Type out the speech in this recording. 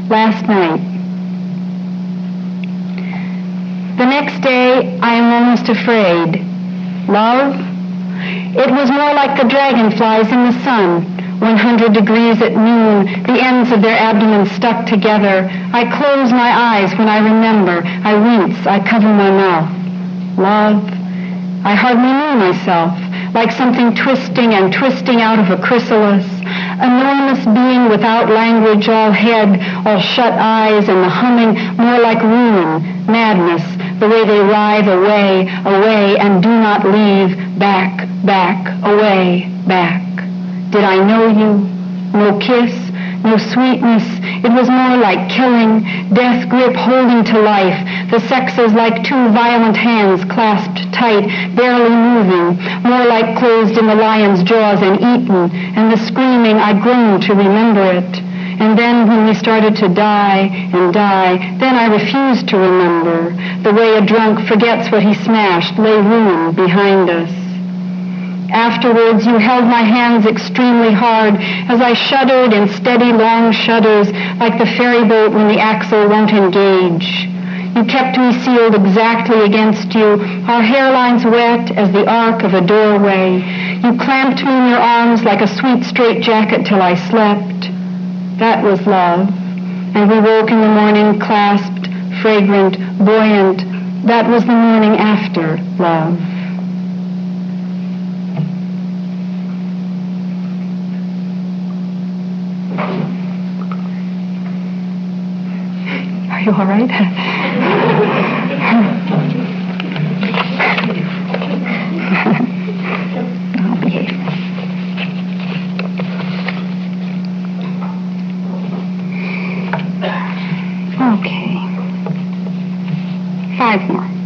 last night. The next day, I am almost afraid. Love? It was more like the dragonflies in the sun, 100 degrees at noon, the ends of their abdomens stuck together. I close my eyes when I remember. I wince, I cover my mouth. Love? I hardly knew myself, like something twisting and twisting out of a chrysalis. Enormous being without language, all head, all shut eyes, and the humming more like ruin, madness, the way they writhe away, away, and do not leave, back, back, away, back. Did I know you? No kiss, no sweetness. It was more like killing, death grip holding to life, the sexes like two violent hands clasped tight, barely moving, more like closed in the lion's jaws and eaten, and the screaming, I groaned to remember it. And then when we started to die and die, then I refused to remember, the way a drunk forgets what he smashed, lay ruin behind us. Afterwards, you held my hands extremely hard as I shuddered in steady, long shudders, like the ferry boat when the axle won't engage. You kept me sealed exactly against you, our hairlines wet as the arc of a doorway. You clamped me in your arms like a sweet straitjacket till I slept. That was love. And we woke in the morning clasped, fragrant, buoyant. That was the morning after love. Are you all right? I'll behave. Okay. 5 more.